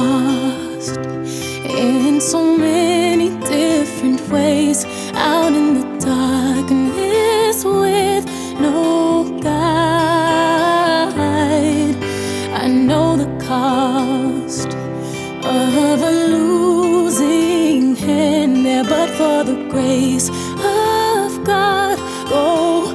lost in so many different ways, out in the darkness with no guide. I know the cost of a losing hand there, but for the grace of God, oh,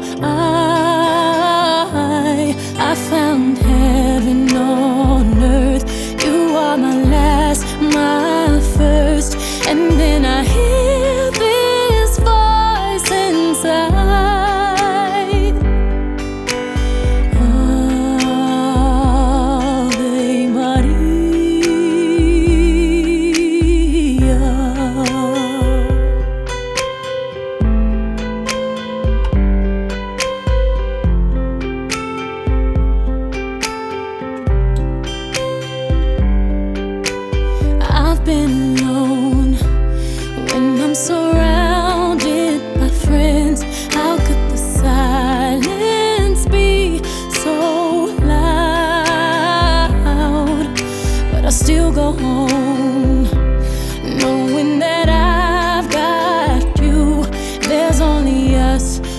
I found heaven on earth. You are my last, my first, and then I hear this voice inside. Ave Maria. I've been alone when I'm surrounded by friends. How could the silence be so loud? But I still go home, knowing that I've got you. There's only us.